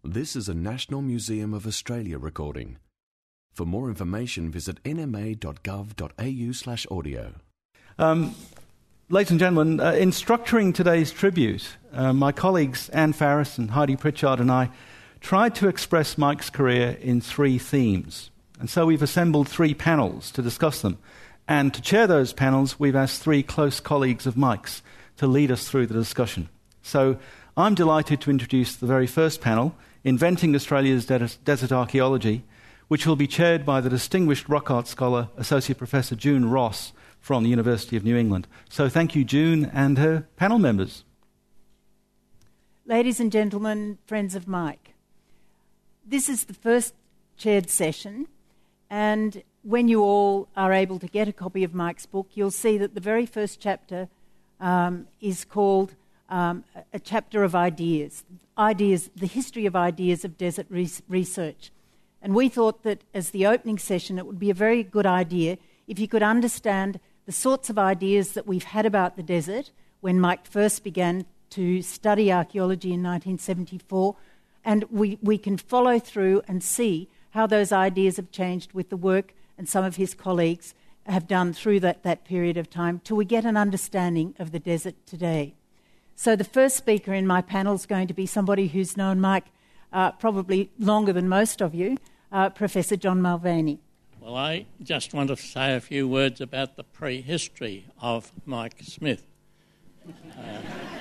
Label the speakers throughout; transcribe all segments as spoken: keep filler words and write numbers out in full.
Speaker 1: This is a National Museum of Australia recording. For more information, visit n m a dot gov dot a u slash audio.
Speaker 2: Um, ladies and gentlemen, uh, in structuring today's tribute, uh, my colleagues Anne Farris and Heidi Pritchard and I tried to express Mike's career in three themes. And so we've assembled three panels to discuss them. And to chair those panels, we've asked three close colleagues of Mike's to lead us through the discussion. So I'm delighted to introduce the very first panel, Inventing Australia's De- Desert Archaeology, which will be chaired by the distinguished rock art scholar, Associate Professor June Ross from the University of New England. So thank you, June, and her panel members.
Speaker 3: Ladies and gentlemen, friends of Mike, this is the first chaired session, and when you all are able to get a copy of Mike's book, you'll see that the very first chapter um, is called um, a chapter of ideas, ideas, the history of ideas of desert re- research. And we thought that as the opening session, it would be a very good idea if you could understand the sorts of ideas that we've had about the desert when Mike first began to study archaeology in nineteen seventy-four, and we, we can follow through and see how those ideas have changed with the work and some of his colleagues have done through that, that period of time till we get an understanding of the desert today. So the first speaker in my panel is going to be somebody who's known Mike uh, probably longer than most of you, uh, Professor John Mulvaney.
Speaker 4: Well, I just want to say a few words about the prehistory of Mike Smith. Uh,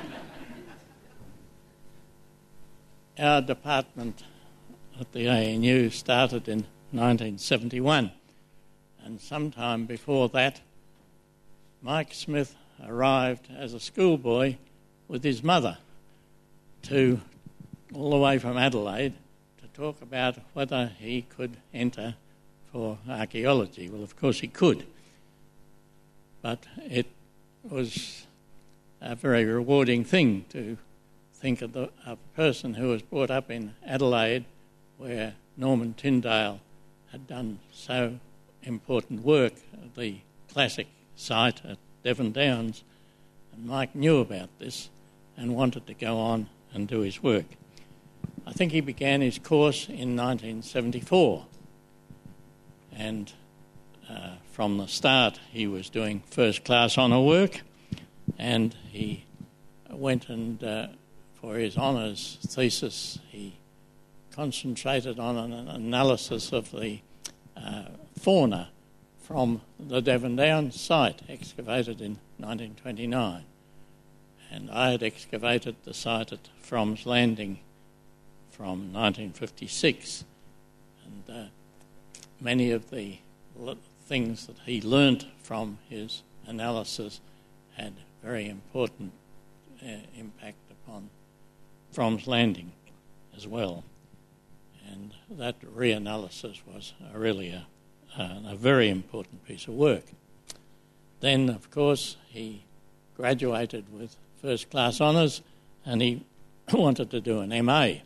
Speaker 4: our department at the A N U started in nineteen seventy-one, and sometime before that, Mike Smith arrived as a schoolboy with his mother to all the way from Adelaide to talk about whether he could enter for archaeology. Well, of course he could, but it was a very rewarding thing to think of the, a person who was brought up in Adelaide, where Norman Tyndale had done so important work at the classic site at Devon Downs, and Mike knew about this and wanted to go on and do his work. I think he began his course in nineteen seventy-four, and uh, from the start he was doing first-class honour work, and he went and, uh, for his honours thesis, he concentrated on an analysis of the uh, fauna from the Devon Downs site, excavated in nineteen twenty-nine. And I had excavated the site at Fromm's Landing from nineteen fifty-six. And uh, many of the l- things that he learnt from his analysis had very important uh, impact upon Fromm's Landing as well. And that reanalysis was a really a, a, a very important piece of work. Then, of course, he graduated with first-class honours, and he wanted to do an M A.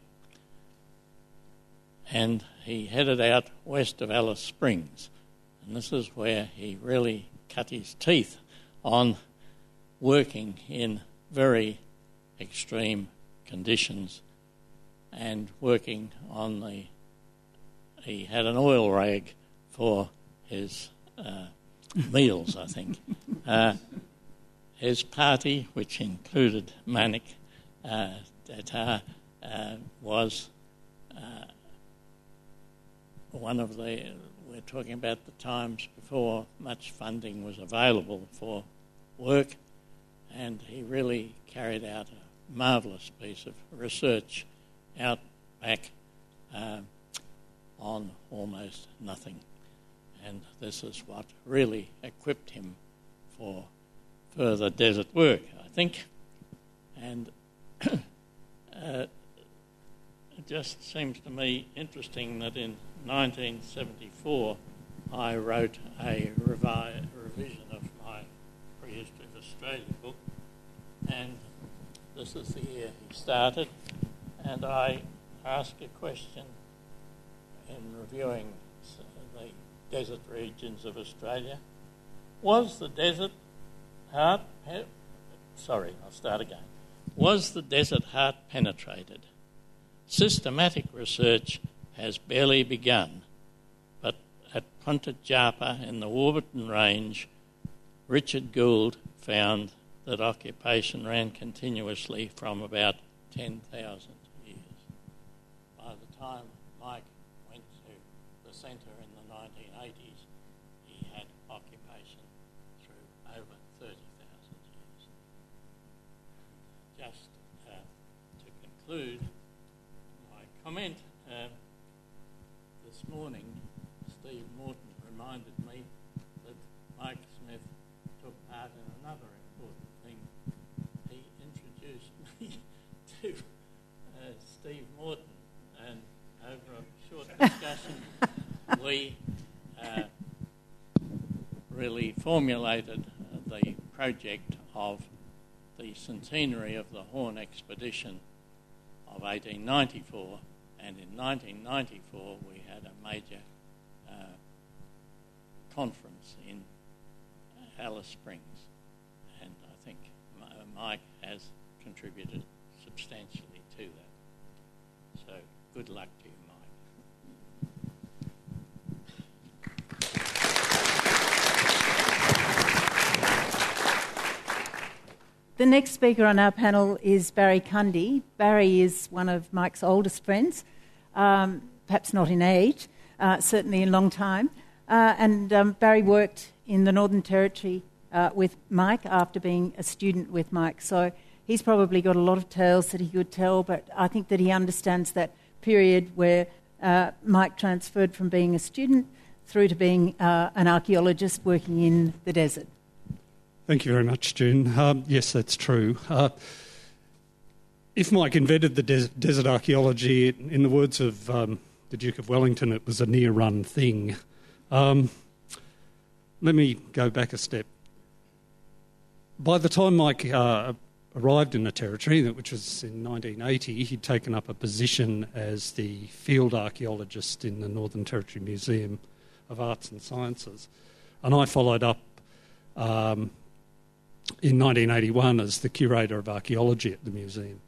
Speaker 4: And he headed out west of Alice Springs, and this is where he really cut his teeth on working in very extreme conditions and working on the... He had an oil rag for his uh, meals, I think. Uh, his party, which included Manik uh, Datar, uh, was uh, one of the... We're talking about the times before much funding was available for work, and he really carried out a marvellous piece of research out back uh, on almost nothing. And this is what really equipped him for further desert work, I think. And uh, it just seems to me interesting that in nineteen seventy-four I wrote a revi- revision of my Prehistory of Australia book, and this is the year he started, and I asked a question in reviewing the desert regions of Australia. Was the desert heart... Pe- Sorry, I'll start again. Was the desert heart penetrated? Systematic research has barely begun, but at Punta Japa in the Warburton Range, Richard Gould found that occupation ran continuously from about ten thousand years. By the time Mike went to the centre in the nineteen eighties, he had occupation through over thirty thousand years. Just uh, to conclude my comment, uh, this morning Steve Morton reminded me that Mike Smith took part in another important thing. He introduced me to uh, Steve Morton, and over a short discussion we uh, really formulated uh, the project of the centenary of the Horn Expedition of eighteen ninety-four, and in nineteen ninety-four we had a major uh, conference in Alice Springs, and I think Mike has contributed substantially to that. So good luck to you, Mike.
Speaker 3: The next speaker on our panel is Barry Cundy. Barry is one of Mike's oldest friends, um, perhaps not in age, uh, certainly in long time. Uh, and um, Barry worked in the Northern Territory uh, with Mike after being a student with Mike. So he's probably got a lot of tales that he could tell, but I think that he understands that period where uh, Mike transferred from being a student through to being uh, an archaeologist working in the desert.
Speaker 5: Thank you very much, June. Um, yes, that's true. Uh, if Mike invented the des- desert archaeology, in the words of um, the Duke of Wellington, it was a near-run thing. Um, let me go back a step. By the time Mike uh, arrived in the Territory, which was in nineteen eighty, he'd taken up a position as the field archaeologist in the Northern Territory Museum of Arts and Sciences. And I followed up um, in nineteen eighty-one as the curator of archaeology at the museum.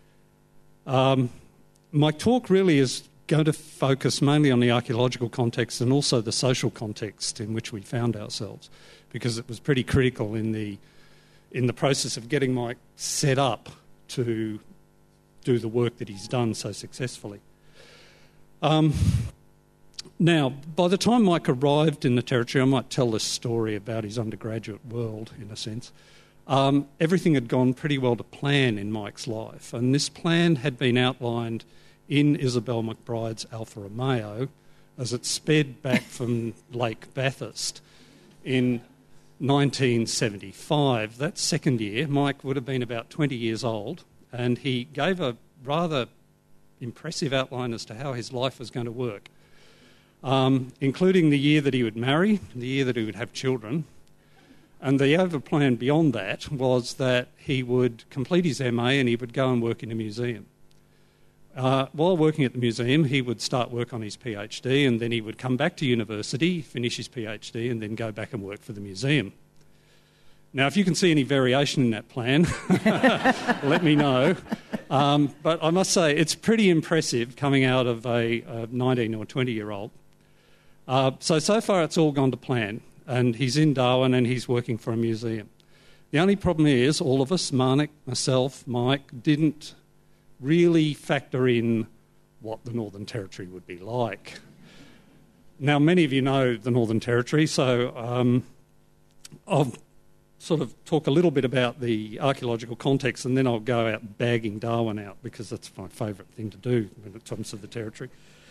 Speaker 5: Um, my talk really is going to focus mainly on the archaeological context and also the social context in which we found ourselves, because it was pretty critical in the in the process of getting Mike set up to do the work that he's done so successfully. Um, now, by the time Mike arrived in the Territory, I might tell this story about his undergraduate world, in a sense. Um, everything had gone pretty well to plan in Mike's life, and this plan had been outlined in Isabel McBride's Alfa Romeo as it sped back from Lake Bathurst in nineteen seventy-five. That second year, Mike would have been about twenty years old, and he gave a rather impressive outline as to how his life was going to work, um, including the year that he would marry, the year that he would have children. And the other plan beyond that was that he would complete his M A and he would go and work in a museum. Uh, while working at the museum, he would start work on his PhD, and then he would come back to university, finish his PhD, and then go back and work for the museum. Now, if you can see any variation in that plan, let me know. Um, but I must say, it's pretty impressive coming out of a, a nineteen or twenty-year-old. Uh, so, so far it's all gone to plan, and he's in Darwin and he's working for a museum. The only problem is, all of us, Marnik, myself, Mike, didn't really factor in what the Northern Territory would be like. Now, many of you know the Northern Territory, so um, I'll sort of talk a little bit about the archaeological context, and then I'll go out bagging Darwin out, because that's my favourite thing to do when it comes to the Territory.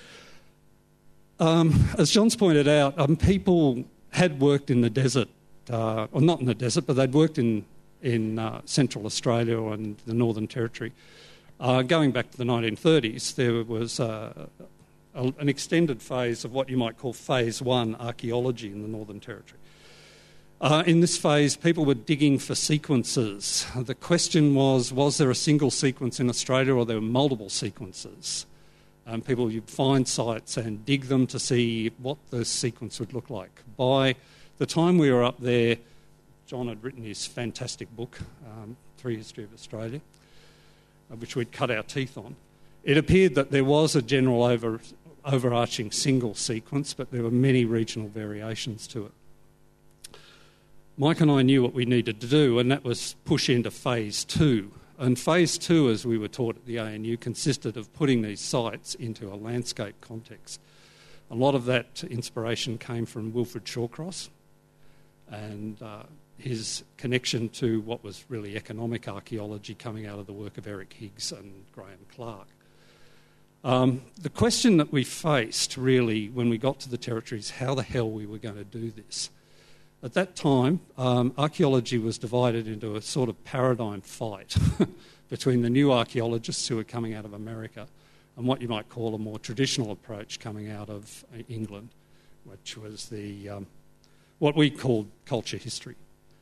Speaker 5: Um, as John's pointed out, um, people had worked in the desert, uh, or not in the desert, but they'd worked in, in uh, Central Australia and the Northern Territory. Uh, going back to the nineteen thirties, there was uh, a, an extended phase of what you might call phase one archaeology in the Northern Territory. Uh, in this phase, people were digging for sequences. The question was, was there a single sequence in Australia, or there were multiple sequences? Um, people would find sites and dig them to see what the sequence would look like. By the time we were up there, John had written his fantastic book, um, Through History of Australia, which we'd cut our teeth on. It appeared that there was a general over, overarching single sequence, but there were many regional variations to it. Mike and I knew what we needed to do, and that was push into phase two. And phase two, as we were taught at the A N U, consisted of putting these sites into a landscape context. A lot of that inspiration came from Wilfred Shawcross and uh, his connection to what was really economic archaeology coming out of the work of Eric Higgs and Graham Clark. Um, the question that we faced really when we got to the territory is how the hell we were going to do this. At that time, um, archaeology was divided into a sort of paradigm fight between the new archaeologists who were coming out of America and what you might call a more traditional approach coming out of England, which was the um, what we called culture history.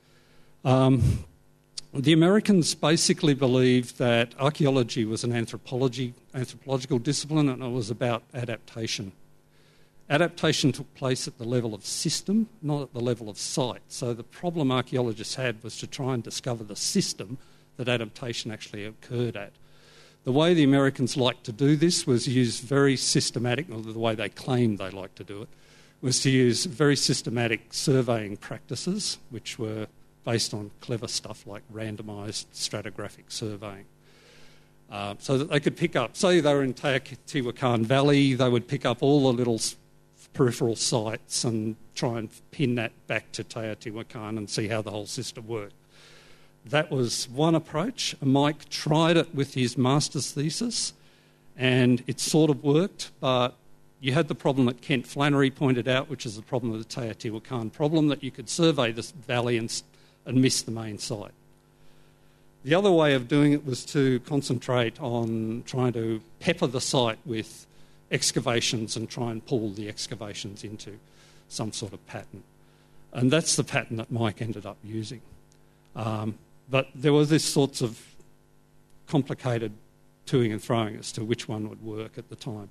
Speaker 5: Um, the Americans basically believed that archaeology was an anthropology, anthropological discipline, and it was about adaptation. Adaptation took place at the level of system, not at the level of site. So the problem archaeologists had was to try and discover the system that adaptation actually occurred at. The way the Americans liked to do this was use very systematic, or the way they claimed they liked to do it, was to use very systematic surveying practices, which were based on clever stuff like randomised stratigraphic surveying. Uh, so that they could pick up, say they were in Teotihuacan Valley, they would pick up all the little peripheral sites and try and pin that back to Teotihuacan and see how the whole system worked. That was one approach. Mike tried it with his master's thesis and it sort of worked, but you had the problem that Kent Flannery pointed out, which is the problem of the Teotihuacan problem, that you could survey this valley and, and miss the main site. The other way of doing it was to concentrate on trying to pepper the site with excavations and try and pull the excavations into some sort of pattern. And that's the pattern that Mike ended up using. Um, but there were these sorts of complicated toing and throwing as to which one would work at the time.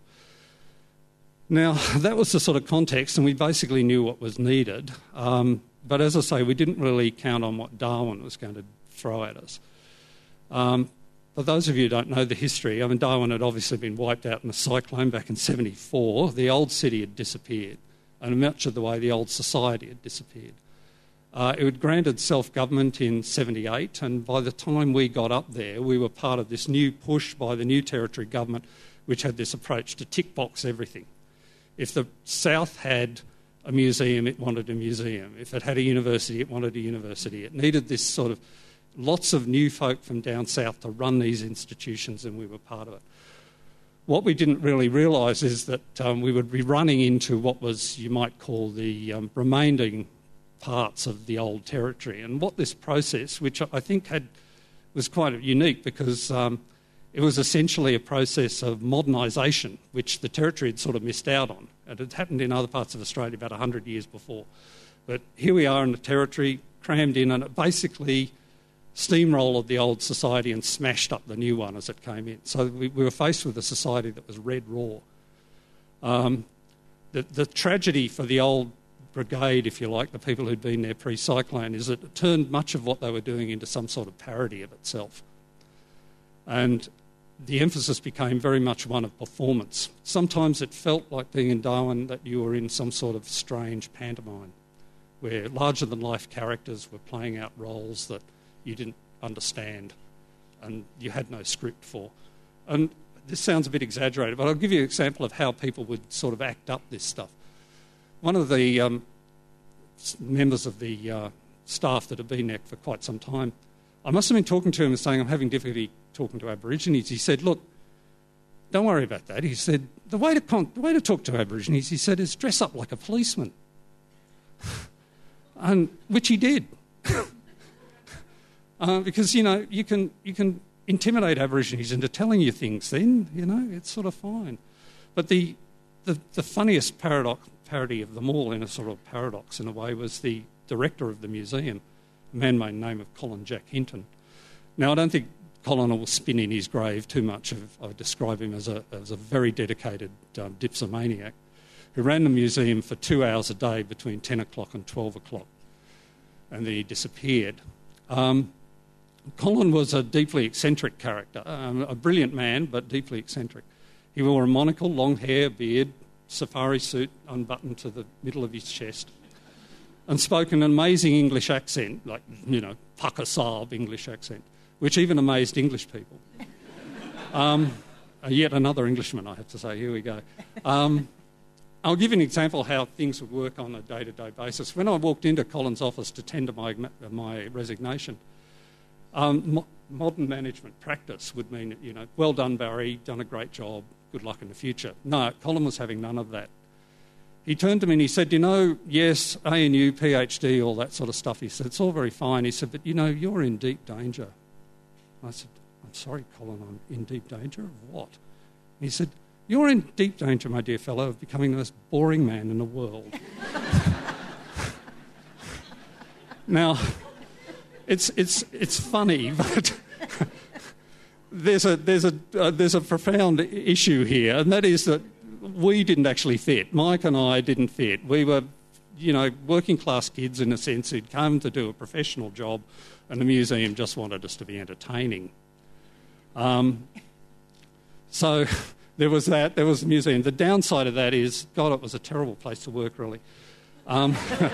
Speaker 5: Now, that was the sort of context, and we basically knew what was needed. Um, but as I say, we didn't really count on what Darwin was going to throw at us. Um, for those of you who don't know the history, I mean, Darwin had obviously been wiped out in a cyclone back in seventy-four. The old city had disappeared, and much of the way the old society had disappeared. Uh, it had granted self-government in seventy-eight, and by the time we got up there, we were part of this new push by the new territory government, which had this approach to tick-box everything. If the South had a museum, it wanted a museum. If it had a university, it wanted a university. It needed this sort of lots of new folk from down south to run these institutions, and we were part of it. What we didn't really realise is that um, we would be running into what was, you might call, the um, remaining parts of the old territory. And what this process, which I think had was quite unique because um, it was essentially a process of modernisation, which the territory had sort of missed out on. It had happened in other parts of Australia about one hundred years before. But here we are in the territory, crammed in, and it basically steamrolled the old society and smashed up the new one as it came in. So we, we were faced with a society that was red raw. Um, the, the tragedy for the old brigade, if you like, the people who'd been there pre-cyclone, is that it turned much of what they were doing into some sort of parody of itself. And the emphasis became very much one of performance. Sometimes it felt like being in Darwin that you were in some sort of strange pantomime where larger-than-life characters were playing out roles that you didn't understand and you had no script for. And this sounds a bit exaggerated, but I'll give you an example of how people would sort of act up this stuff. One of the um, members of the uh, staff that had been there for quite some time, I must have been talking to him and saying, I'm having difficulty talking to Aborigines. He said, look, don't worry about that. He said, the way to, con- the way to talk to Aborigines, he said, is dress up like a policeman. and Which he did. uh, because, you know, you can you can intimidate Aborigines into telling you things then, you know, it's sort of fine. But the the, the funniest paradox, parody of them all, in a sort of paradox in a way, was the director of the museum, a man by the name of Colin Jack Hinton. Now, I don't think Colin will spin in his grave too much. Of, I would describe him as a, as a very dedicated um, dipsomaniac who ran the museum for two hours a day between ten o'clock and twelve o'clock, and then he disappeared. Um, Colin was a deeply eccentric character, um, a brilliant man, but deeply eccentric. He wore a monocle, long hair, beard, safari suit unbuttoned to the middle of his chest, and spoke an amazing English accent, like, you know, Pakistan English accent, which even amazed English people. Um, yet another Englishman, I have to say. Here we go. Um, I'll give you an example how things would work on a day-to-day basis. When I walked into Colin's office to tender my, my resignation, um, mo- modern management practice would mean, you know, well done, Barry, done a great job, good luck in the future. No, Colin was having none of that. He turned to me and he said, you know, yes, A N U, PhD, all that sort of stuff. He said, it's all very fine. He said, but, you know, you're in deep danger. I said, I'm sorry, Colin, I'm in deep danger of what? And he said, you're in deep danger, my dear fellow, of becoming the most boring man in the world. Now, it's it's it's funny, but there's a there's a uh, there's a profound issue here, and that is that we didn't actually fit. Mike and I didn't fit. We were, you know, working class kids in a sense who'd come to do a professional job, and the museum just wanted us to be entertaining. Um, so there was that. There was the museum. The downside of that is, God, it was a terrible place to work, really. Um,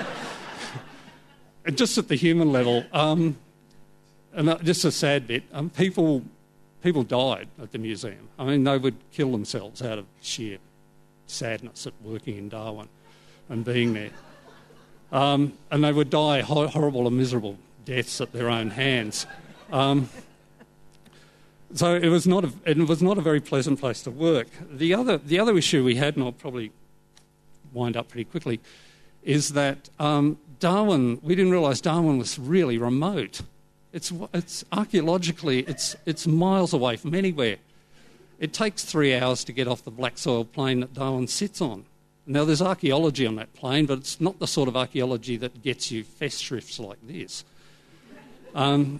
Speaker 5: and just at the human level, um, and just a sad bit, um, people people died at the museum. I mean, they would kill themselves out of sheer sadness at working in Darwin and being there. Um, and they would die hor- horrible and miserable deaths at their own hands. Um, so it was not a, it was not a very pleasant place to work. The other the other issue we had, and I'll probably wind up pretty quickly, is that um, Darwin, we didn't realise Darwin was really remote. It's it's archaeologically, it's it's miles away from anywhere. It takes three hours to get off the black soil plain that Darwin sits on. Now, there's archaeology on that plain, but it's not the sort of archaeology that gets you festschrifts like this. Um,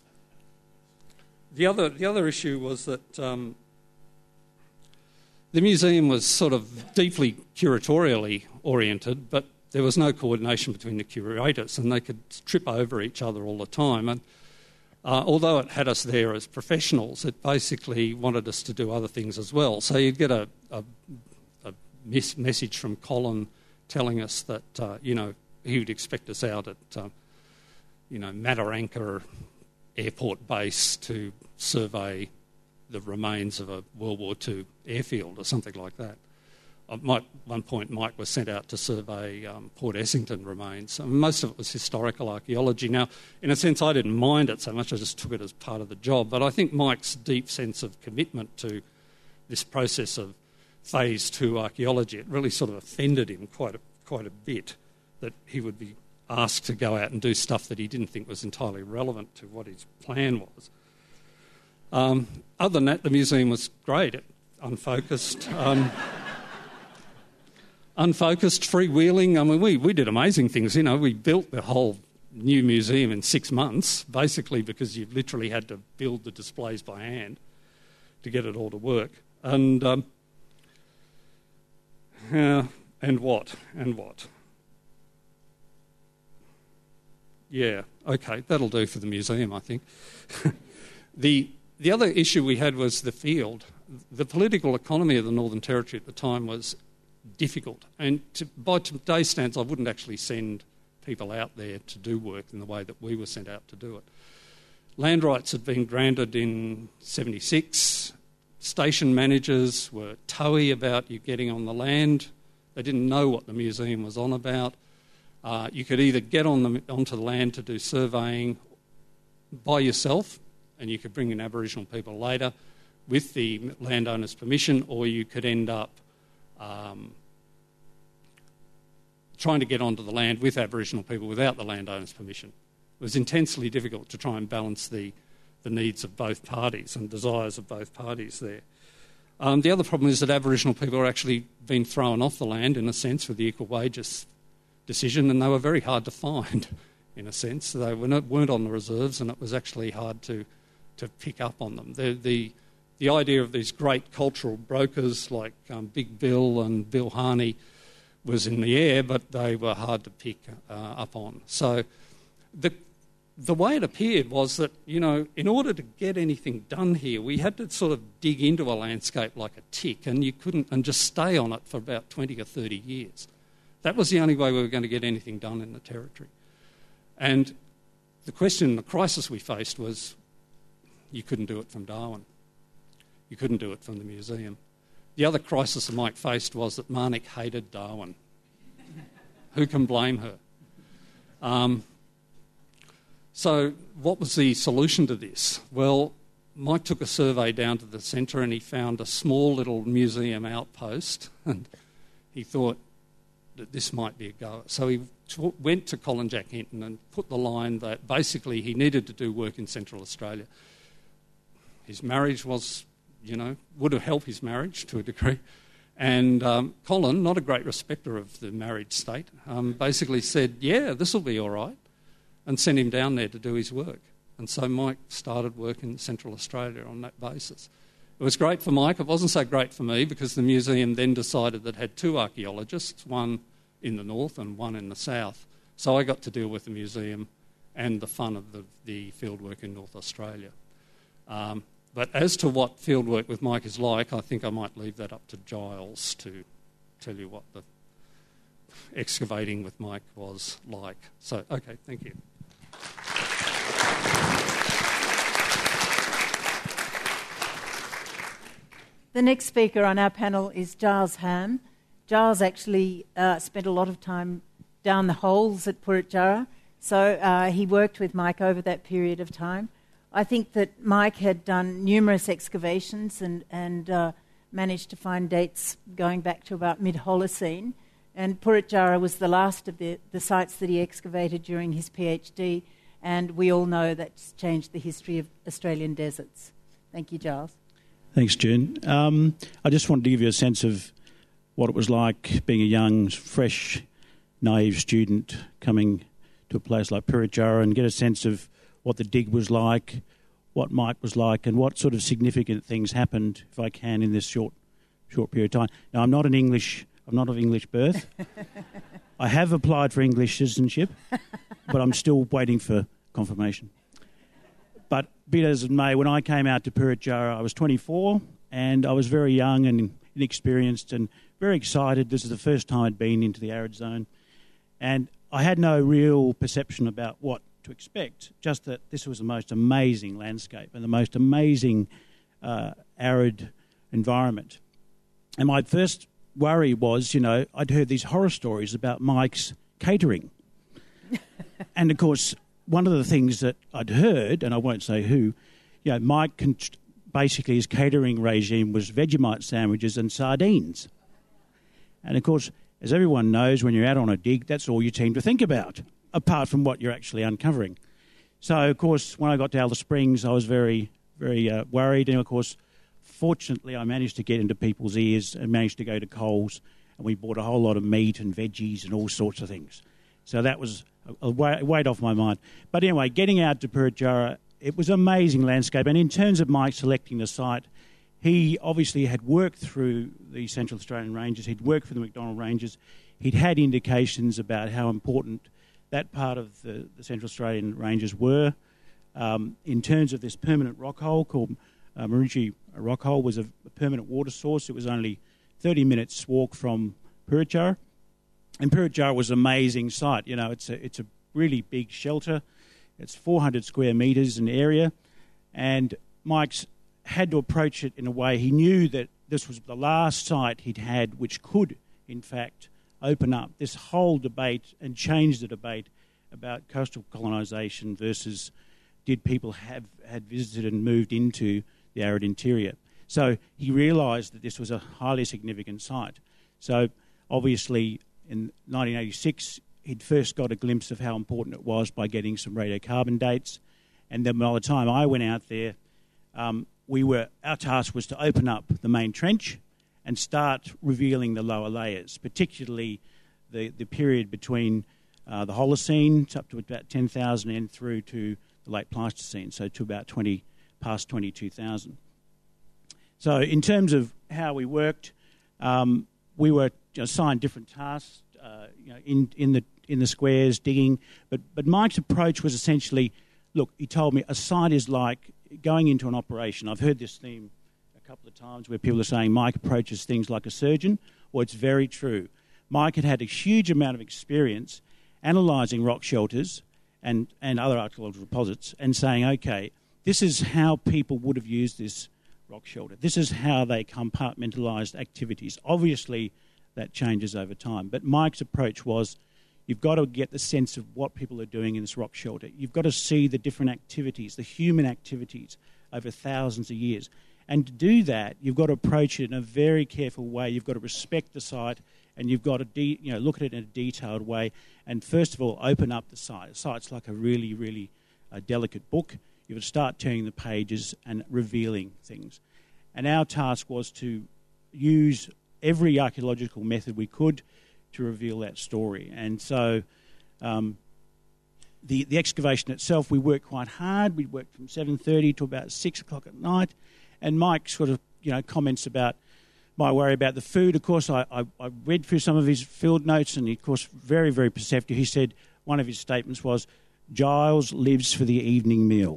Speaker 5: the other the other issue was that um, the museum was sort of deeply curatorially oriented, but there was no coordination between the curators, and they could trip over each other all the time. And uh, although it had us there as professionals, it basically wanted us to do other things as well. So you'd get a, a, a mes- message from Colin telling us that, uh, you know, he would expect us out at, uh, you know, Mataranka Airport Base to survey the remains of a World War Two airfield or something like that. At one point, Mike was sent out to survey um, Port Essington remains. I mean, most of it was historical archaeology. Now, in a sense, I didn't mind it so much. I just took it as part of the job. But I think Mike's deep sense of commitment to this process of phase two archaeology, it really sort of offended him quite a, quite a bit that he would be asked to go out and do stuff that he didn't think was entirely relevant to what his plan was. Um, other than that, the museum was great, unfocused. Um, Unfocused, freewheeling. I mean, we, we did amazing things. You know, we built the whole new museum in six months, basically because you literally had to build the displays by hand to get it all to work. And um, uh, and what? And what? Yeah, okay, that'll do for the museum, I think. the The other issue we had was the field. The political economy of the Northern Territory at the time was difficult, and to, by today's standards, I wouldn't actually send people out there to do work in the way that we were sent out to do it. Land rights had been granted in seventy-six. Station managers were toey about you getting on the land. They didn't know what the museum was on about. Uh, you could either get on the, onto the land to do surveying by yourself, and you could bring in Aboriginal people later with the landowner's permission, or you could end up Um, trying to get onto the land with Aboriginal people without the landowner's permission. It was intensely difficult to try and balance the, the needs of both parties and desires of both parties there. Um, the other problem is that Aboriginal people are actually being thrown off the land, in a sense, with the equal wages decision, and they were very hard to find, in a sense. They were not, weren't on the reserves, and it was actually hard to, to pick up on them. The, the The idea of these great cultural brokers like um, Big Bill and Bill Harney was in the air, but they were hard to pick uh, up on. So the the way it appeared was that, you know, in order to get anything done here, we had to sort of dig into a landscape like a tick, and you couldn't, and just stay on it for about twenty or thirty years. That was the only way we were going to get anything done in the territory. And the question, the crisis we faced was, you couldn't do it from Darwin. You couldn't do it from the museum. The other crisis that Mike faced was that Marnik hated Darwin. Who can blame her? Um, so what was the solution to this? Well, Mike took a survey down to the centre and he found a small little museum outpost, and he thought that this might be a go. So he t- went to Colin Jack Hinton and put the line that basically he needed to do work in Central Australia. His marriage was, you know, would have helped his marriage to a degree. And um, Colin, not a great respecter of the married state, um, basically said, yeah, this will be all right, and sent him down there to do his work. And so Mike started work in Central Australia on that basis. It was great for Mike. It wasn't so great for me because the museum then decided that it had two archaeologists, one in the north and one in the south. So I got to deal with the museum and the fun of the, the fieldwork in North Australia. Um, But as to what fieldwork with Mike is like, I think I might leave that up to Giles to tell you what the excavating with Mike was like. So, okay, thank you.
Speaker 3: The next speaker on our panel is Giles Ham. Giles actually uh, spent a lot of time down the holes at Puritjara, so uh, he worked with Mike over that period of time. I think that Mike had done numerous excavations and, and uh, managed to find dates going back to about mid-Holocene. And Puritjara was the last of the, the sites that he excavated during his PhD, and we all know that's changed the history of Australian deserts. Thank you, Giles.
Speaker 6: Thanks, June. Um, I just wanted to give you a sense of what it was like being a young, fresh, naive student coming to a place like Puritjara and get a sense of what the dig was like, what Mike was like, and what sort of significant things happened, if I can, in this short short period of time. Now, I'm not an English, I'm not of English birth. I have applied for English citizenship, but I'm still waiting for confirmation. But be it as it may, when I came out to Puritjara, I was twenty-four, and I was very young and inexperienced and very excited. This is the first time I'd been into the arid zone. And I had no real perception about what to expect, just that this was the most amazing landscape and the most amazing uh, arid environment. And my first worry was, you know, I'd heard these horror stories about Mike's catering. And, of course, one of the things that I'd heard, and I won't say who, you know, Mike con- basically his catering regime was Vegemite sandwiches and sardines. And, of course, as everyone knows, when you're out on a dig, that's all you seem to think about, apart from what you're actually uncovering. So, of course, when I got to Alice Springs, I was very, very uh, worried. And, of course, fortunately, I managed to get into people's ears and managed to go to Coles, and we bought a whole lot of meat and veggies and all sorts of things. So that was a, a weight off my mind. But anyway, getting out to Puritjara, it was an amazing landscape. And in terms of Mike selecting the site, he obviously had worked through the Central Australian Ranges. He'd worked for the Macdonnell Ranges. He'd had indications about how important that part of the, the Central Australian Ranges were. Um, in terms of this permanent rock hole called uh, Maroochy Rock Hole, was a, a permanent water source. It was only thirty minutes walk from Puritjara. And Puritjara was an amazing site. You know, it's a, it's a really big shelter. It's four hundred square metres in area. And Mike's had to approach it in a way. He knew that this was the last site he'd had which could, in fact, open up this whole debate and change the debate about coastal colonisation versus did people have had visited and moved into the arid interior. So he realised that this was a highly significant site. So obviously in nineteen eighty-six he'd first got a glimpse of how important it was by getting some radiocarbon dates, and then by the time I went out there, um, we were our task was to open up the main trench and start revealing the lower layers, particularly the, the period between uh, the Holocene up to about ten thousand and through to the late Pleistocene, so to about twenty past twenty-two thousand. So in terms of how we worked, um, we were assigned different tasks, uh, you know, in, in the in the squares, digging. But but Mike's approach was essentially look, he told me a site is like going into an operation. I've heard this theme a couple of times where people are saying Mike approaches things like a surgeon. Well, it's very true. Mike had had a huge amount of experience analysing rock shelters and, and other archaeological deposits and saying, okay, this is how people would have used this rock shelter. This is how they compartmentalised activities. Obviously, that changes over time. But Mike's approach was, you've got to get the sense of what people are doing in this rock shelter. You've got to see the different activities, the human activities over thousands of years. And to do that, you've got to approach it in a very careful way. You've got to respect the site, and you've got to de- you know, look at it in a detailed way. And first of all, open up the site. The site's like a really, really uh, delicate book. You would start turning the pages and revealing things. And our task was to use every archaeological method we could to reveal that story. And so um, the, the excavation itself, we worked quite hard. We worked from seven thirty to about six o'clock at night. And Mike sort of, you know, comments about my worry about the food. Of course, I, I, I read through some of his field notes, and he, of course, very, very perceptive. He said one of his statements was, Giles lives for the evening meal.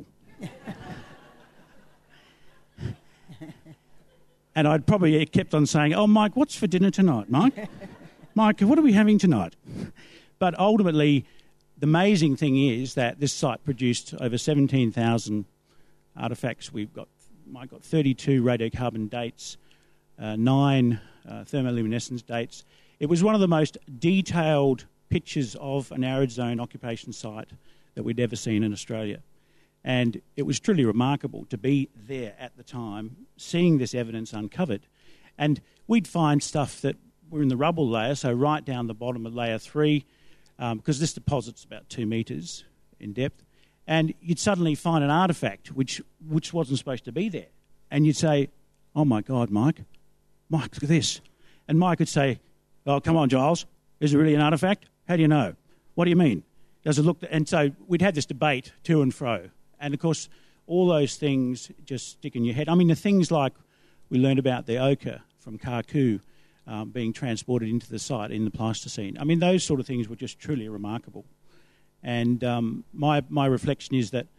Speaker 6: And I'd probably kept on saying, oh, Mike, what's for dinner tonight, Mike? Mike, what are we having tonight? But ultimately, the amazing thing is that this site produced over seventeen thousand artefacts. We've got, Mike got thirty-two radiocarbon dates, uh, nine uh, thermoluminescence dates. It was one of the most detailed pictures of an arid zone occupation site that we'd ever seen in Australia. And it was truly remarkable to be there at the time, seeing this evidence uncovered. And we'd find stuff that were in the rubble layer, so right down the bottom of layer three, um, because this deposit's about two metres in depth, and you'd suddenly find an artefact which which wasn't supposed to be there. And you'd say, oh, my God, Mike, Mike, look at this. And Mike would say, oh, come on, Giles, is it really an artefact? How do you know? What do you mean? Does it look... And so we'd have this debate to and fro. And, of course, all those things just stick in your head. I mean, the things like we learned about the ochre from Karku um, being transported into the site in the Pleistocene. I mean, those sort of things were just truly remarkable. And um, my my reflection is that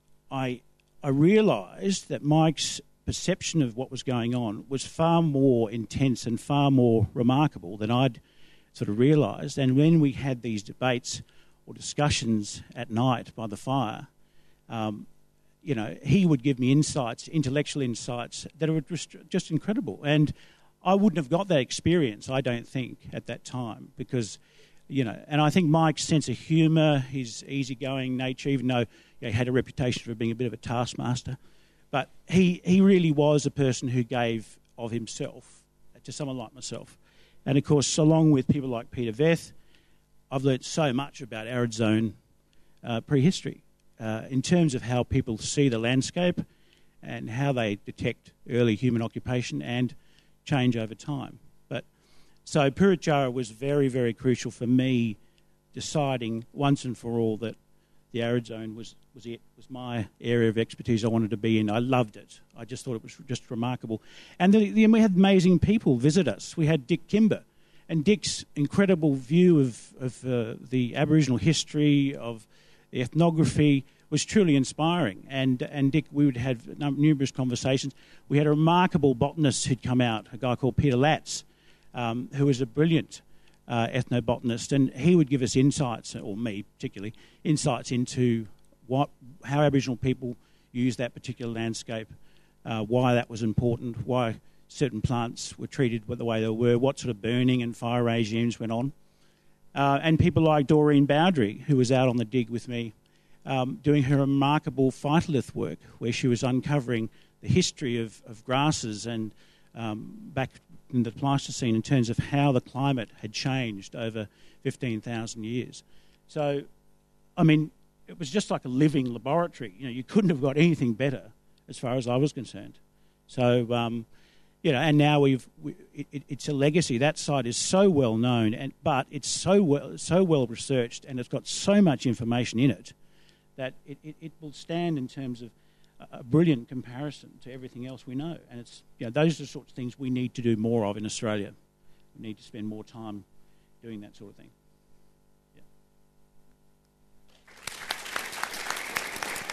Speaker 6: I I realised that Mike's perception of what was going on was far more intense and far more remarkable than I'd sort of realised. And when we had these debates or discussions at night by the fire, Um, you know, he would give me insights, intellectual insights that were just, just incredible. And I wouldn't have got that experience, I don't think, at that time because, you know, and I think Mike's sense of humour, his easygoing nature, even though you know, he had a reputation for being a bit of a taskmaster, but he, he really was a person who gave of himself to someone like myself. And, of course, along with people like Peter Veth, I've learnt so much about arid zone uh, prehistory. Uh, in terms of how people see the landscape and how they detect early human occupation and change over time. But so Puruchara was very, very crucial for me deciding once and for all that the arid zone was, was it, was my area of expertise I wanted to be in. I loved it. I just thought it was just remarkable. And the, the, we had amazing people visit us. We had Dick Kimber, and Dick's incredible view of, of uh, the Aboriginal history, of the ethnography was truly inspiring. And and Dick, we would have numerous conversations. We had a remarkable botanist who'd come out, a guy called Peter Latz, um, who was a brilliant uh, ethnobotanist, and he would give us insights, or me particularly, insights into what how Aboriginal people use that particular landscape, uh, why that was important, why certain plants were treated the way they were, what sort of burning and fire regimes went on. Uh, and people like Doreen Bowdry, who was out on the dig with me, um, doing her remarkable phytolith work, where she was uncovering the history of, of grasses and um, back in the Pleistocene in terms of how the climate had changed over fifteen thousand years. So, I mean, it was just like a living laboratory. You know, you couldn't have got anything better as far as I was concerned. So, um, you know, and now we've we, it, it's a legacy. That site is so well known, and but it's so well so well researched, and it's got so much information in it that it, it, it will stand in terms of a brilliant comparison to everything else we know. And it's you know those are the sorts of things we need to do more of in Australia. We need to spend more time doing that sort of thing. Yeah.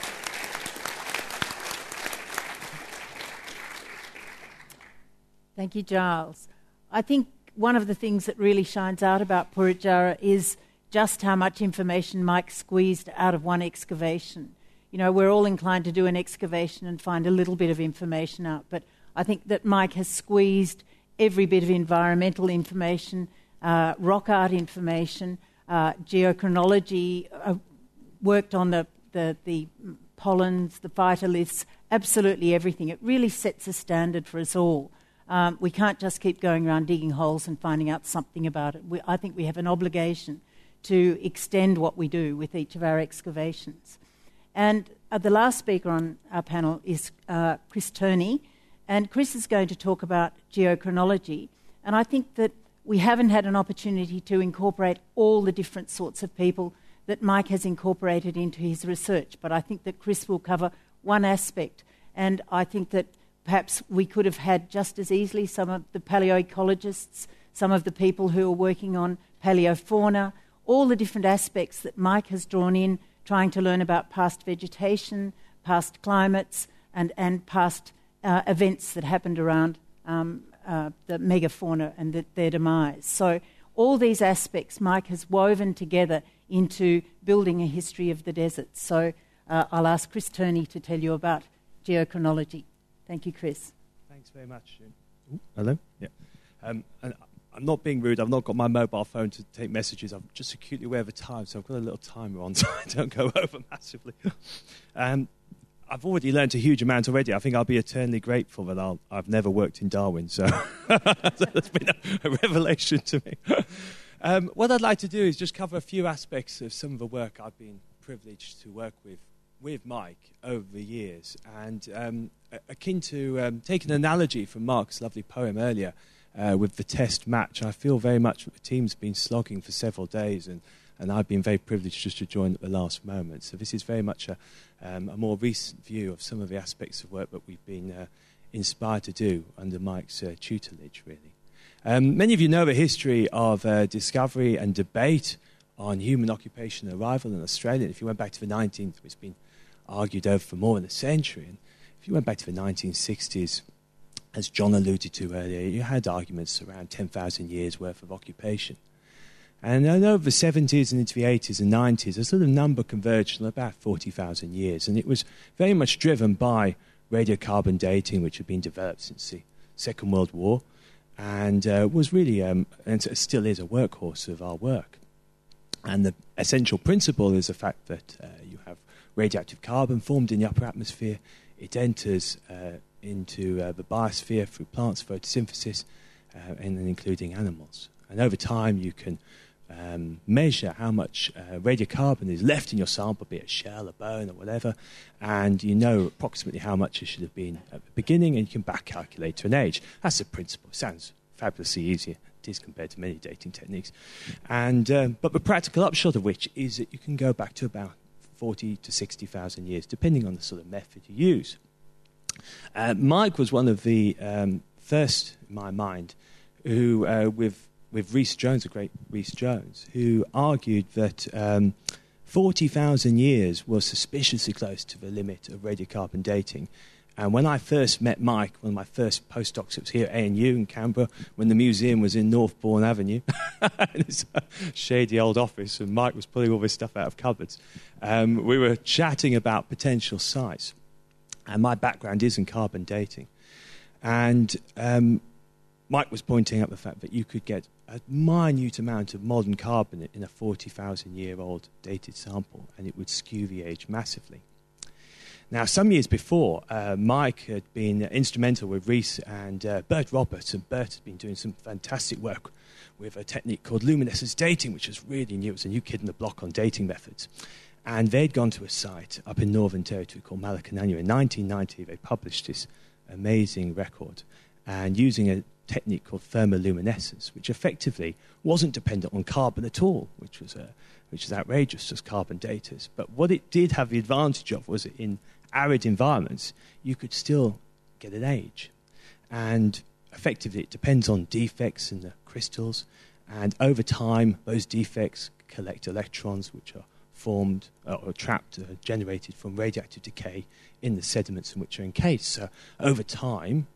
Speaker 3: Thank you, Giles. I think one of the things that really shines out about Puritjara is just how much information Mike squeezed out of one excavation. You know, we're all inclined to do an excavation and find a little bit of information out, but I think that Mike has squeezed every bit of environmental information, uh, rock art information, uh, geochronology, uh, worked on the, the, the pollens, the phytoliths, absolutely everything. It really sets a standard for us all. Um, we can't just keep going around digging holes and finding out something about it. We, I think we have an obligation to extend what we do with each of our excavations. And uh, the last speaker on our panel is uh, Chris Turney, and Chris is going to talk about geochronology. And I think that we haven't had an opportunity to incorporate all the different sorts of people that Mike has incorporated into his research, but I think that Chris will cover one aspect, and I think that perhaps we could have had just as easily some of the paleoecologists, some of the people who are working on paleofauna, all the different aspects that Mike has drawn in, trying to learn about past vegetation, past climates, and, and past uh, events that happened around um, uh, the megafauna and the, their demise. So all these aspects Mike has woven together into building a history of the desert. So uh, I'll ask Chris Turney to tell you about geochronology. Thank you, Chris.
Speaker 7: Thanks very much. Ooh, hello? Yeah. Um, and I'm not being rude. I've not got my mobile phone to take messages. I'm just acutely aware of the time, so I've got a little timer on so I don't go over massively. um, I've already learned a huge amount already. I think I'll be eternally grateful that I'll, I've never worked in Darwin, so that's been a, a revelation to me. um, what I'd like to do is just cover a few aspects of some of the work I've been privileged to work with with Mike over the years, and um, akin to um, take an analogy from Mark's lovely poem earlier uh, with the test match. I feel very much that the team's been slogging for several days, and, and I've been very privileged just to join at the last moment. So this is very much a, um, a more recent view of some of the aspects of work that we've been uh, inspired to do under Mike's uh, tutelage, really. Um, many of you know the history of uh, discovery and debate on human occupation and arrival in Australia. If you went back to the nineteenth, it's been argued over for more than a century. And if you went back to the nineteen sixties, as John alluded to earlier, you had arguments around ten thousand years worth of occupation. And then over the seventies and into the eighties and nineties, a sort of number converged on about forty thousand years. And it was very much driven by radiocarbon dating, which had been developed since the Second World War, and uh, was really, um, and still is, a workhorse of our work. And the essential principle is the fact that uh, you have radioactive carbon formed in the upper atmosphere. It enters uh, into uh, the biosphere through plants, photosynthesis, uh, and then including animals. And over time, you can um, measure how much uh, radiocarbon is left in your sample, be it a shell, a bone, or whatever, and you know approximately how much it should have been at the beginning, and you can back calculate to an age. That's the principle. It sounds fabulously easier. It is compared to many dating techniques. And um, but the practical upshot of which is that you can go back to about forty to sixty thousand years, depending on the sort of method you use. Uh, Mike was one of the um, first, in my mind, who, uh, with with Rhys Jones, the great Rhys Jones, who argued that um, forty thousand years was suspiciously close to the limit of radiocarbon dating. And when I first met Mike, one of my first postdocs, it was here at A N U in Canberra, when the museum was in Northbourne Avenue. It's a shady old office, and Mike was pulling all this stuff out of cupboards. Um, we were chatting about potential sites. And my background is in carbon dating. And um, Mike was pointing out the fact that you could get a minute amount of modern carbon in a forty thousand year old dated sample, and it would skew the age massively. Now, some years before, uh, Mike had been instrumental with Rhys and uh, Bert Roberts, and Bert had been doing some fantastic work with a technique called luminescence dating, which was really new. It was a new kid in the block on dating methods. And they'd gone to a site up in Northern Territory called Malacananya. In nineteen ninety, they published this amazing record, and using a technique called thermoluminescence, which effectively wasn't dependent on carbon at all, which was a which is outrageous as carbon daters. But what it did have the advantage of was that in arid environments, you could still get an age. And effectively, it depends on defects in the crystals. And over time, those defects collect electrons, which are formed uh, or trapped, uh, generated from radioactive decay in the sediments in which are encased. So over time,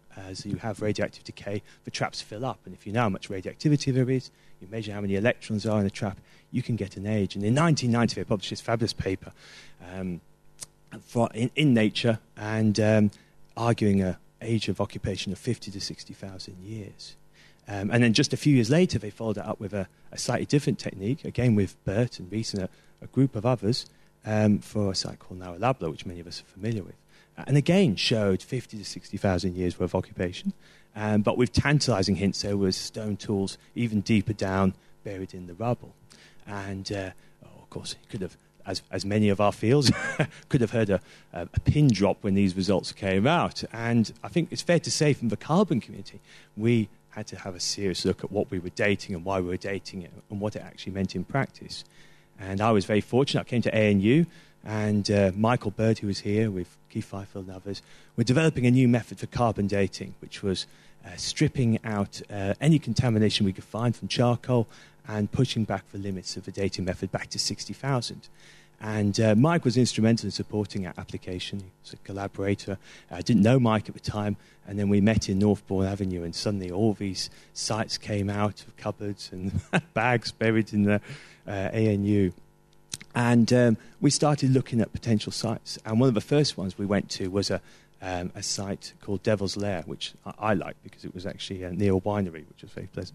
Speaker 7: as you have radioactive decay, the traps fill up. And if you know how much radioactivity there is, you measure how many electrons are in the trap, you can get an age. And in nineteen ninety, they published this fabulous paper um, for, in, in Nature, and um, arguing an age of occupation of fifty to sixty thousand years. Um, and then just a few years later, they followed it up with a, a slightly different technique, again with Bert and Rees and a, a group of others, um, for a site called Narralabla, which many of us are familiar with. Uh, and again showed fifty to sixty thousand years worth of occupation, um, but with tantalising hints there was stone tools even deeper down, buried in the rubble. And, uh, oh, of course, you could have, as, as many of our fields, could have heard a, a, a pin drop when these results came out. And I think it's fair to say from the carbon community, we had to have a serious look at what we were dating and why we were dating it and what it actually meant in practice. And I was very fortunate. I came to A N U, and uh, Michael Bird, who was here with Keith Fifield and others, were developing a new method for carbon dating, which was uh, stripping out uh, any contamination we could find from charcoal and pushing back the limits of the dating method back to sixty thousand. And uh, Mike was instrumental in supporting our application. He was a collaborator. I didn't know Mike at the time, and then we met in Northbourne Avenue, and suddenly all these sites came out of cupboards and bags buried in the uh, A N U. And um, we started looking at potential sites. And one of the first ones we went to was a, um, a site called Devil's Lair, which I, I liked because it was actually uh, near a winery, which was very pleasant.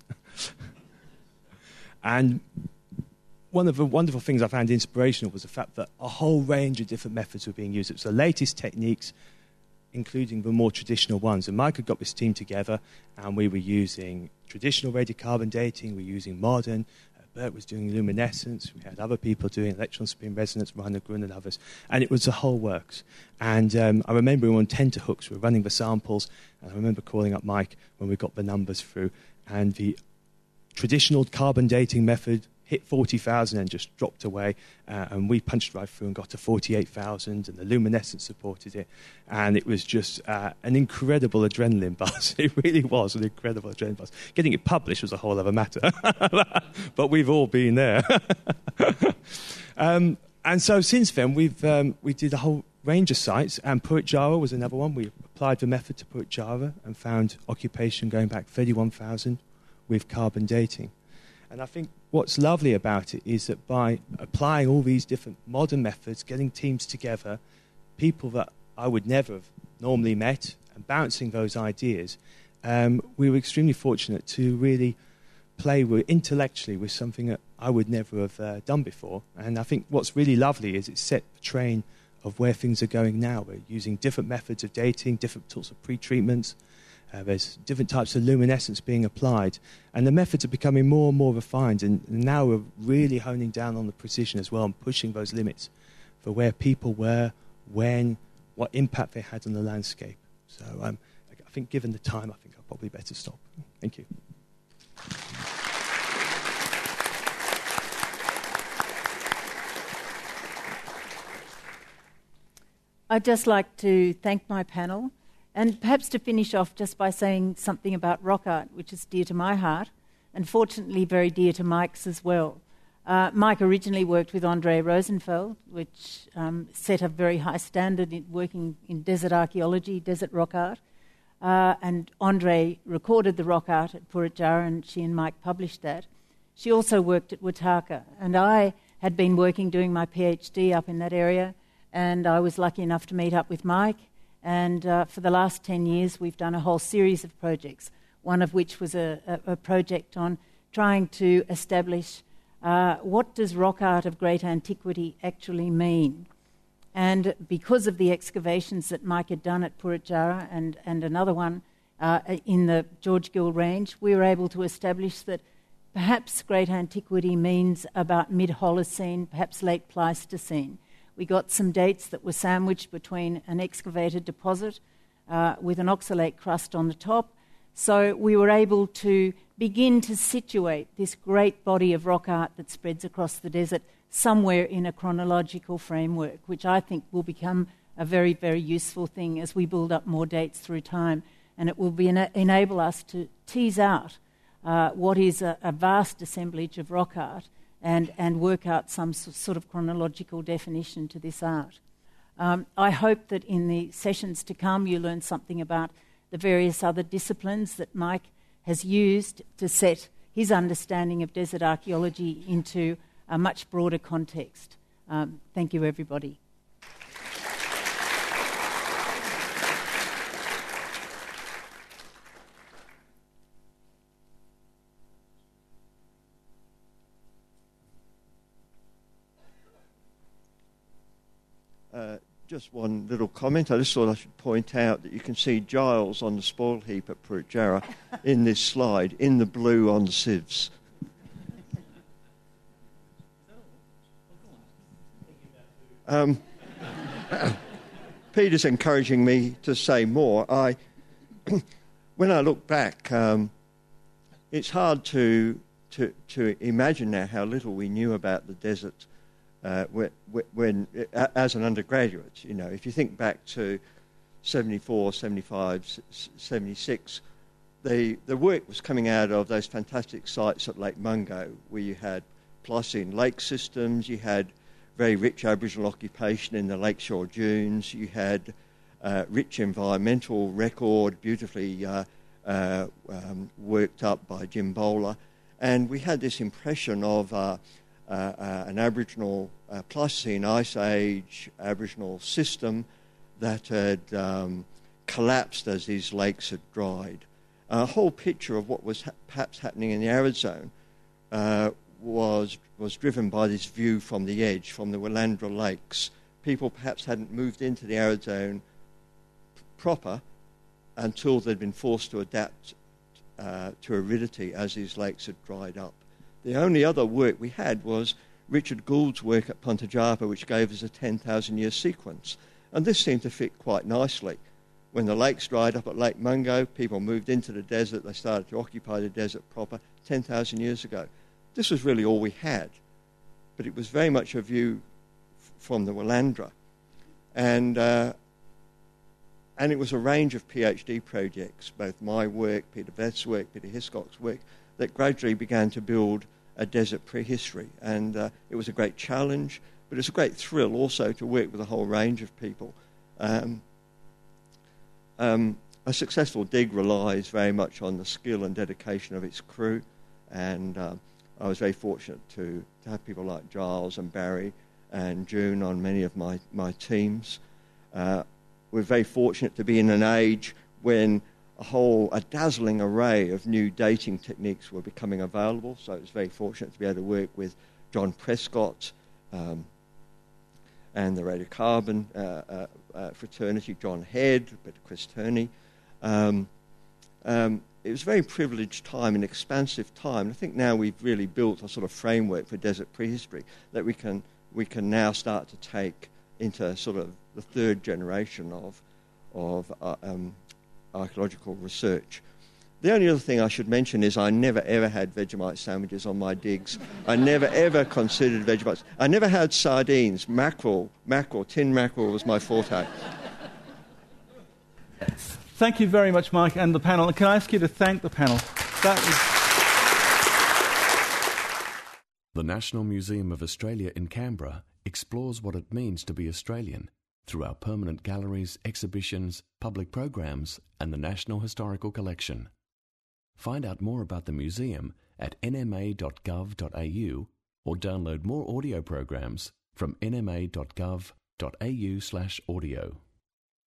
Speaker 7: And one of the wonderful things I found inspirational was the fact that a whole range of different methods were being used. It was the latest techniques, including the more traditional ones. And Mike had got this team together, and we were using traditional radiocarbon dating, we were using modern. Uh, Bert was doing luminescence. We had other people doing electron spin resonance, Rainer Grun and others. And it was the whole works. And um, I remember we were on tenterhooks, we were running the samples, and I remember calling up Mike when we got the numbers through, and the traditional carbon dating method hit forty thousand and just dropped away, uh, and we punched right through and got to forty-eight thousand, and the luminescence supported it, and it was just uh, an incredible adrenaline buzz. It really was an incredible adrenaline buzz. Getting it published was a whole other matter, but we've all been there. um, and so since then, we've um, we did a whole range of sites, and Purit Jara was another one. We applied the method to Purit Jara and found occupation going back thirty-one thousand with carbon dating. And I think what's lovely about it is that by applying all these different modern methods, getting teams together, people that I would never have normally met, and bouncing those ideas, um, we were extremely fortunate to really play with, intellectually with something that I would never have uh, done before. And I think what's really lovely is it set the train of where things are going now. We're using different methods of dating, different sorts of pre-treatments. Uh, there's different types of luminescence being applied, and the methods are becoming more and more refined, and now we're really honing down on the precision as well and pushing those limits for where people were, when, what impact they had on the landscape. So um, I think given the time, I think I'll probably better stop. Thank you.
Speaker 3: I'd just like to thank my panel, and perhaps to finish off just by saying something about rock art, which is dear to my heart, and fortunately very dear to Mike's as well. Uh, Mike originally worked with Andre Rosenfeld, which um, set a very high standard in working in desert archaeology, desert rock art. Uh, and Andre recorded the rock art at Purit Jara, and she and Mike published that. She also worked at Wataka, and I had been working doing my PhD up in that area, and I was lucky enough to meet up with Mike. And uh, for the last ten years, we've done a whole series of projects, one of which was a, a, a project on trying to establish uh, what does rock art of great antiquity actually mean. And because of the excavations that Mike had done at Purit Jara and, and another one uh, in the George Gill Range, we were able to establish that perhaps great antiquity means about mid-Holocene, perhaps late Pleistocene. We got some dates that were sandwiched between an excavated deposit uh, with an oxalate crust on the top. So we were able to begin to situate this great body of rock art that spreads across the desert somewhere in a chronological framework, which I think will become a very, very useful thing as we build up more dates through time. And it will be ena- enable us to tease out uh, what is a, a vast assemblage of rock art and, and work out some sort of chronological definition to this art. Um, I hope that in the sessions to come you learn something about the various other disciplines that Mike has used to set his understanding of desert archaeology into a much broader context. Um, thank you, everybody.
Speaker 8: Uh, just one little comment. I just thought I should point out that you can see Giles on the spoil heap at Purit Jarrah in this slide, in the blue on the sieves. Um, Peter's encouraging me to say more. I, when I look back, um, it's hard to, to to imagine now how little we knew about the desert uh, when, when, as an undergraduate. You know, if you think back to seventy-four, seventy-five, seventy-six, the the work was coming out of those fantastic sites at Lake Mungo, where you had Pleistocene lake systems, you had very rich Aboriginal occupation in the lakeshore dunes. You had uh, rich environmental record, beautifully uh, uh, um, worked up by Jim Bowler. And we had this impression of uh, uh, uh, an Aboriginal uh, Pleistocene Ice Age Aboriginal system that had um, collapsed as these lakes had dried. A whole picture of what was ha- perhaps happening in the arid zone uh, was was driven by this view from the edge, from the Willandra Lakes. People perhaps hadn't moved into the arid zone p- proper until they'd been forced to adapt uh, to aridity as these lakes had dried up. The only other work we had was Richard Gould's work at Punta which gave us a ten thousand year sequence. And this seemed to fit quite nicely. When the lakes dried up at Lake Mungo, people moved into the desert, they started to occupy the desert proper ten thousand years ago. This was really all we had, but it was very much a view f- from the Willandra. And uh, and it was a range of PhD projects, both my work, Peter Veth's work, Peter Hiscock's work, that gradually began to build a desert prehistory. And uh, it was a great challenge, but it's a great thrill also to work with a whole range of people. Um, um, a successful dig relies very much on the skill and dedication of its crew, and uh, I was very fortunate to, to have people like Giles and Barry and June on many of my, my teams. Uh, we're very fortunate to be in an age when a whole, a dazzling array of new dating techniques were becoming available, so I was very fortunate to be able to work with John Prescott um, and the radiocarbon uh, uh, uh, fraternity, John Head, but Chris Turney. Um, um, It was a very privileged time, an expansive time. I think now we've really built a sort of framework for desert prehistory that we can we can now start to take into sort of the third generation of of uh, um, archaeological research. The only other thing I should mention is I never ever had Vegemite sandwiches on my digs. I never ever considered Vegemites. I never had sardines, mackerel, mackerel, tin mackerel was my forte.
Speaker 2: Thank you very much, Mike, and the panel. Can I ask you to thank the panel? That was...
Speaker 1: The National Museum of Australia in Canberra explores what it means to be Australian through our permanent galleries, exhibitions, public programs, and the National Historical Collection. Find out more about the museum at n m a dot gov dot a u or download more audio programs from n m a dot gov dot a u slash audio.